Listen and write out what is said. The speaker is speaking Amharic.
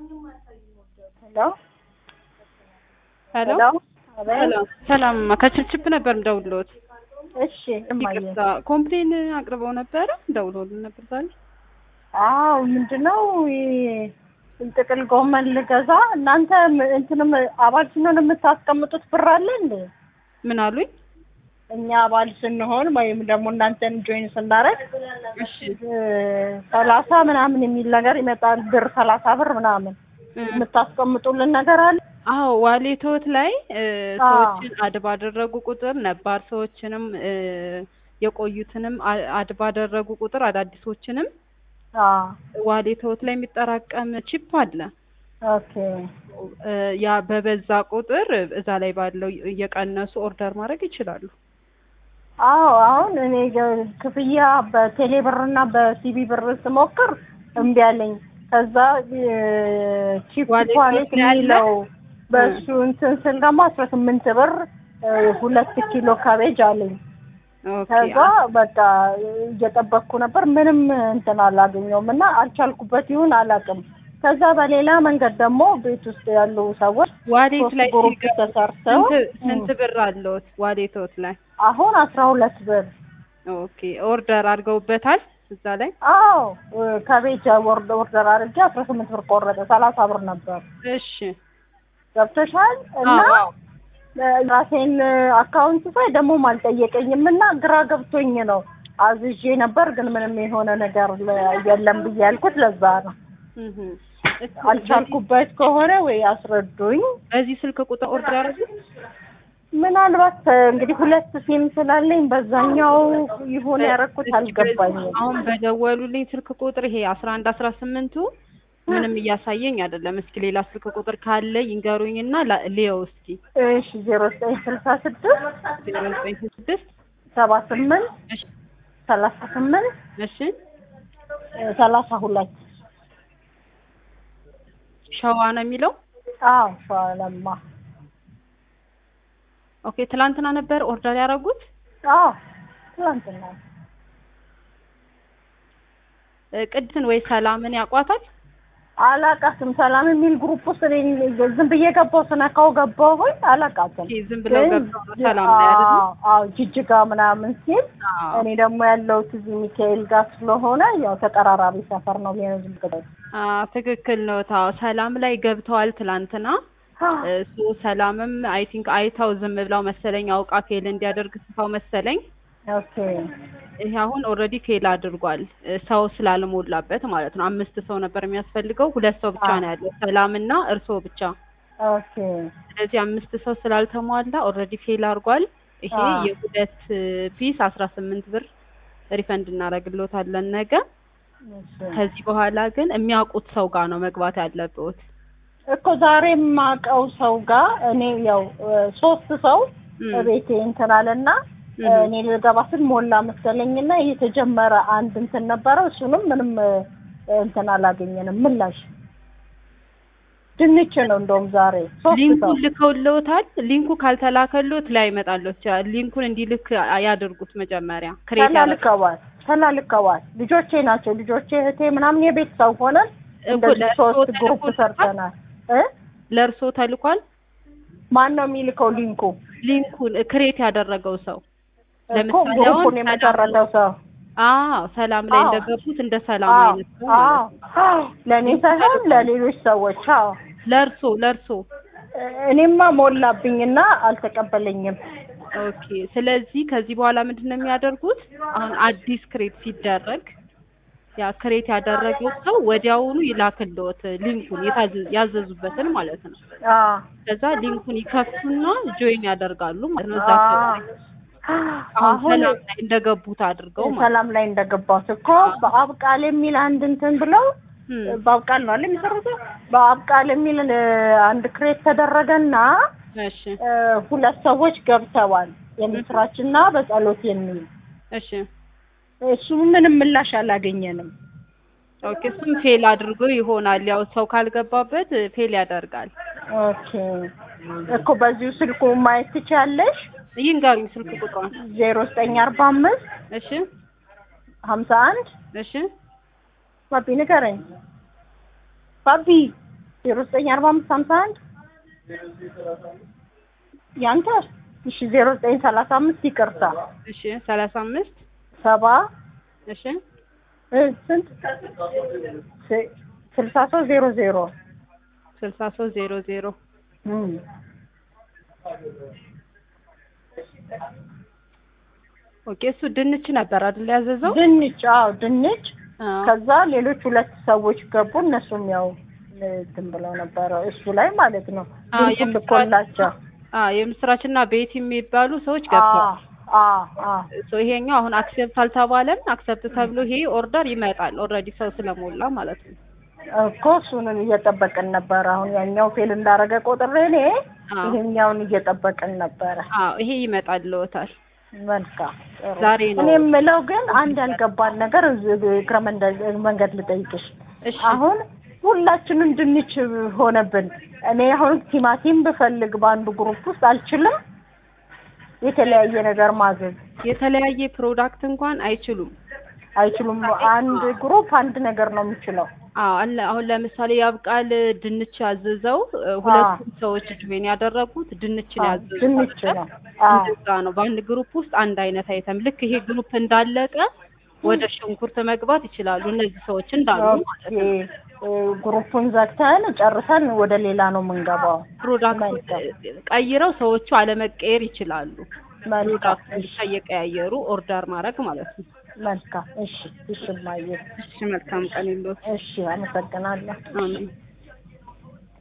ሄሎ ሰላም ከችልችብ ነበር እንደውሎት። እሺ እማዬ ኮምፕሌን አቅርበው ነበር እንደውሎልን ነበር ዛሬ። አዎ ምንድነው ጥቅል ጎመን ልገዛ እናንተ እንትንም አባል ስንሆን የምታስቀምጡት ብር አለ እንዴ? ምን አሉኝ? እኛ አባል ስንሆን ወይም ደግሞ እናንተን ጆይን ስናረግ እሺ 30 ምናምን የሚል ነገር ይመጣል። ብር 30 ብር ምናምን የምታስቀምጡልን ነገር አለ? አዎ ዋሌቶት ላይ ሰዎችን አድ ባደረጉ ቁጥር ነባር ሰዎችንም የቆዩትንም አድ ባደረጉ ቁጥር አዳዲሶችንም ዋሌቶት ላይ የሚጠራቀም ቺፕ አለ። ኦኬ ያ በበዛ ቁጥር እዛ ላይ ባለው እየቀነሱ ኦርደር ማድረግ ይችላሉ። አዎ አሁን እኔ ክፍያ በቴሌ ብርና በሲቢ ብር ስሞክር እምቢ አለኝ። ከዛ ቺፕ ዋሌት የሚለው በሱ እንትን ስል ደግሞ 18 ብር 2 ኪሎ ካቤጅ አለኝ። ከዛ በቃ እየጠበቅኩ ነበር ምንም እንትን አላገኘውም እና አልቻልኩበት ይሁን አላውቅም። ከዛ በሌላ መንገድ ደግሞ ቤት ውስጥ ያሉ ሰዎች ዋሌት ላይ ግሩፕ ተሰርተው ስንት ብር አለዎት ዋሌቶት ላይ? አሁን 12 ብር። ኦኬ ኦርደር አድርገውበታል እዛ ላይ? አዎ ከቤት ኦርደር አድርጌ 18 ብር ቆረጠ። 30 ብር ነበር። እሺ ገብቶሻል? እና ራሴን አካውንት ሳይ ደግሞ አልጠየቀኝም እና ግራ ገብቶኝ ነው አዝዤ ነበር ግን ምንም የሆነ ነገር የለም ብዬ ያልኩት ለዛ ነው። አልቻልኩበት ከሆነ ወይ አስረዱኝ። በዚህ ስልክ ቁጥር ኦርደር አድርጉ። ምናልባት እንግዲህ ሁለት ሲም ስላለኝ በዛኛው ይሆን ያረኩት አልገባኝም። አሁን በደወሉልኝ ስልክ ቁጥር ይሄ 1118ቱ ምንም እያሳየኝ አይደለም። እስኪ ሌላ ስልክ ቁጥር ካለ ይንገሩኝና ሊዮ እስኪ። እሺ 0966 78 እሺ 38 እሺ 32 ሸዋ ነው የሚለው? አዎ ሸዋ ለማ። ኦኬ ትላንትና ነበር ኦርደር ያደረጉት? አዎ ትላንትና። ቅድስትን ወይ ሰላምን ያቋታል? አላቃትም። ሰላም የሚል ግሩፕ ውስጥ ዝም ብዬ ገባሁ ስነካው ገባሁኝ አላቃትም። ዝም ብለው ገባሁ ሰላም ላይ አይደል? አዎ ጅጅጋ ምናምን ሲል እኔ ደግሞ ያለሁት እዚህ ሚካኤል ጋር ስለሆነ ያው ተቀራራቢ ሰፈር ነው የሚሆነው። ትክክል ነው። ታው ሰላም ላይ ገብተዋል ትላንትና። እሱ ሰላምም አይ ቲንክ አይታው ዝም ብለው መሰለኝ አውቃ ፌል እንዲያደርግ ስፋው መሰለኝ። ኦኬ ይሄ አሁን ኦልሬዲ ፌል አድርጓል ሰው ስላልሞላበት ማለት ነው። 5 ሰው ነበር የሚያስፈልገው 2 ሰው ብቻ ነው ያለው ሰላምና እርሶ ብቻ። ኦኬ ስለዚህ 5 ሰው ስላልተሟላ ኦልሬዲ ፌል አድርጓል። ይሄ የሁለት ፒስ 18 ብር ሪፈንድ እናደርግልዎታለን ነገ። ከዚህ በኋላ ግን የሚያውቁት ሰው ጋር ነው መግባት ያለበት እኮ ዛሬ ማቀው ሰው ጋር እኔ ያው 3 ሰው ቤቴ እንትን አለና እኔ ልገባ ስል ሞላ መሰለኝና የተጀመረ አንድ እንትን ነበረ እሱንም ምንም እንትን አላገኘንም ምላሽ። ድንች ነው እንደውም ዛሬ 3 ሰው ሊንኩን ልከውልዎታል? ሊንኩ ካልተላከልዎት ላይ ይመጣልዎት ይችላል። ሊንኩን እንዲልክ ያድርጉት መጀመሪያ ክሬት ተላልከዋል። ልጆቼ ናቸው ልጆቼ እህቴ ምናምን የቤት ሰው ሆነን እንደዚህ 3 ግሩፕ ሰርተናል። ለእርሶ ተልኳል? ማን ነው የሚልከው ሊንኩን ክሬት ያደረገው ሰው? ለምሳሌ ግሩፑን የመሰረተው ሰው? ሰላም ላይ እንደገቡት እንደ ሰላም አይነት ነው ማለት ነው። ለኔ ሳይሆን ለሌሎች ሰዎች። ለእርሶ እኔማ ሞላብኝና አልተቀበለኝም። ኦኬ ስለዚህ ከዚህ በኋላ ምንድነው የሚያደርጉት? አሁን አዲስ ክሬት ሲደረግ ያ ክሬት ያደረገው ሰው ወዲያውኑ ይላክልዎት ሊንኩን ያዘዙበትን ማለት ነው። ከዛ ሊንኩን ይከፍቱና ጆይን ያደርጋሉ ማለት ነው። አሁን ሰላም ላይ እንደገቡት አድርገው ማለት ሰላም ላይ እንደገባሁት እኮ በአብቃል የሚል አንድ እንትን ብለው በአብቃል ነው አይደል የሚሰሩት? በአብቃል የሚል አንድ ክሬት ተደረገና እሺ 2 ሰዎች ገብተዋል የምስራችና በጸሎት የሚል። እሺ እሱ ምንም ምላሽ አላገኘንም። ኦኬ እሱም ፌል አድርጎ ይሆናል ያው ሰው ካልገባበት ፌል ያደርጋል። ኦኬ እኮ በዚሁ ስልኩ ማየት ትችያለሽ? ይንገሩኝ ስልክ ቁጥሩን። 0945 እሺ 51 እሺ ባቢ ንገረኝ ባቢ 094551 ያንተ እሺ 0935 ይቅርታ እሺ 35 70 እሺ ስንት 6300 6300 ኦኬ እሱ ድንች ነበር አይደል ያዘዘው? ድንች አዎ ድንች ከዛ ሌሎች ሁለት ሰዎች ገቡ እነሱም ያው እንትን ብለው ነበር እሱ ላይ ማለት ነው ድንች ልኮላቸው የምስራችና ቤት የሚባሉ ሰዎች ገብተዋል። ይሄኛው አሁን አክሰፕት አልተባለም። አክሰፕት ተብሎ ይሄ ኦርደር ይመጣል ኦልሬዲ ሰው ስለሞላ ማለት ነው እኮ እሱን እየጠበቅን ነበር። አሁን ያኛው ፌል እንዳረገ ቆጥሬ እኔ ይሄኛውን እየጠበቅን ነበር። ይሄ ይመጣል ለውታል። መልካም ዛሬ ነው። እኔ የምለው ግን አንድ ያልገባን ነገር እግረ መንገድ ልጠይቅሽ። አሁን ሁላችንም ድንች ሆነብን። እኔ አሁን ቲማቲም ብፈልግ በአንዱ ግሩፕ ውስጥ አልችልም የተለያየ ነገር ማዘዝ። የተለያየ ፕሮዳክት እንኳን አይችሉም። አንድ ግሩፕ አንድ ነገር ነው የሚችለው። አለ አሁን ለምሳሌ ያብቃል ድንች ያዘዘው ሁለቱም ሰዎች ጆይን ያደረጉት ድንችን ያዘዙ ድንች ነው። እንደዛ ነው። በአንድ ግሩፕ ውስጥ አንድ አይነት አይተም ልክ ይሄ ግሩፕ እንዳለቀ ወደ ሽንኩርት መግባት ይችላሉ እነዚህ ሰዎች እንዳሉ ማለት ነው። ግሩፑን ዘግተን ጨርሰን ወደ ሌላ ነው የምንገባው። ፕሮዳክት ቀይረው ሰዎቹ አለመቀየር ይችላሉ። ፕሮዳክት እየቀያየሩ ኦርደር ማድረግ ማለት ነው። መልካም እሺ ማየ እሺ መልካም ቀን ይሁን። እሺ አመሰግናለሁ። አሜን።